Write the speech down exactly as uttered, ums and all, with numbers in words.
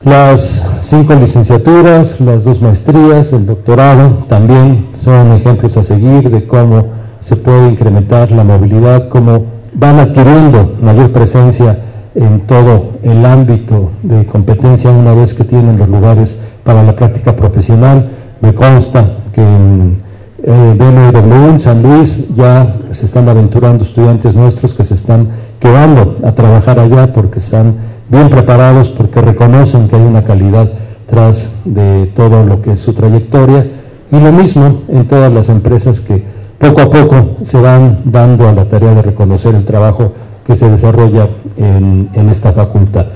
Las cinco licenciaturas, las dos maestrías, el doctorado, también son ejemplos a seguir de cómo se puede incrementar la movilidad, cómo van adquiriendo mayor presencia en todo el ámbito de competencia una vez que tienen los lugares para la práctica profesional. Me consta que en eh, B M W en San Luis ya se están aventurando estudiantes nuestros que se están quedando a trabajar allá porque están bien preparados, porque reconocen que hay una calidad tras de todo lo que es su trayectoria, y lo mismo en todas las empresas que poco a poco se van dando a la tarea de reconocer el trabajo que se desarrolla en, en esta facultad.